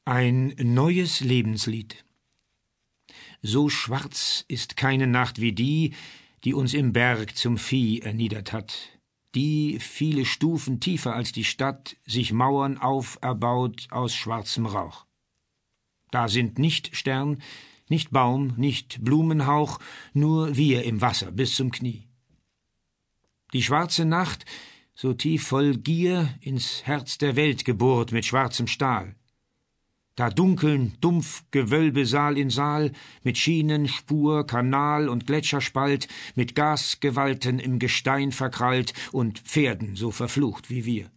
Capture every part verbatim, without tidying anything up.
Ein neues Lebenslied. So schwarz ist keine Nacht wie die, die uns im Berg zum Vieh erniedert hat, die, viele Stufen tiefer als die Stadt, sich Mauern auferbaut aus schwarzem Rauch. Da sind nicht Stern, nicht Baum, nicht Blumenhauch, nur wir im Wasser bis zum Knie. Die schwarze Nacht, so tief voll Gier, ins Herz der Welt gebohrt mit schwarzem Stahl. Da dunkeln, dumpf Gewölbe Saal in Saal, mit Schienen, Spur, Kanal und Gletscherspalt, mit Gasgewalten im Gestein verkrallt und Pferden so verflucht wie wir.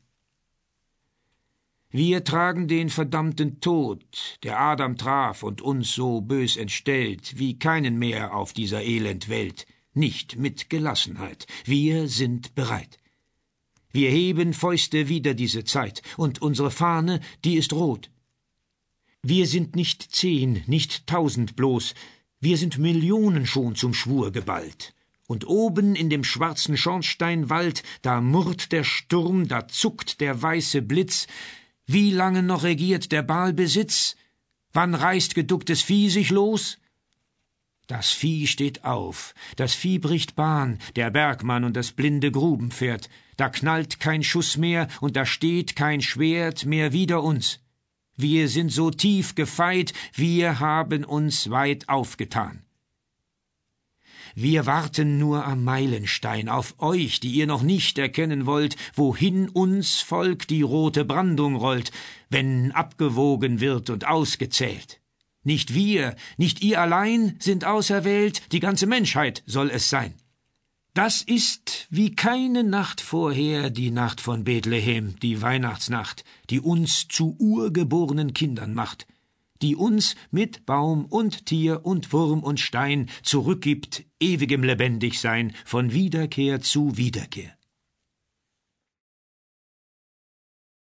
Wir tragen den verdammten Tod, der Adam traf und uns so bös entstellt, wie keinen mehr auf dieser Elendwelt, nicht mit Gelassenheit. Wir sind bereit. Wir heben Fäuste wider diese Zeit, und unsere Fahne, die ist rot. Wir sind nicht zehn, nicht tausend bloß, wir sind Millionen schon zum Schwur geballt. Und oben in dem schwarzen Schornsteinwald, da murrt der Sturm, da zuckt der weiße Blitz. Wie lange noch regiert der Baalbesitz? Wann reißt geducktes Vieh sich los? Das Vieh steht auf, das Vieh bricht Bahn, der Bergmann und das blinde Grubenpferd. Da knallt kein Schuss mehr, und da steht kein Schwert mehr wider uns. Wir sind so tief gefeit, wir haben uns weit aufgetan. Wir warten nur am Meilenstein auf euch, die ihr noch nicht erkennen wollt, wohin uns Volk die rote Brandung rollt, wenn abgewogen wird und ausgezählt. Nicht wir, nicht ihr allein sind auserwählt, die ganze Menschheit soll es sein. Das ist wie keine Nacht vorher die Nacht von Bethlehem, die Weihnachtsnacht, die uns zu urgeborenen Kindern macht, die uns mit Baum und Tier und Wurm und Stein zurückgibt ewigem Lebendigsein von Wiederkehr zu Wiederkehr.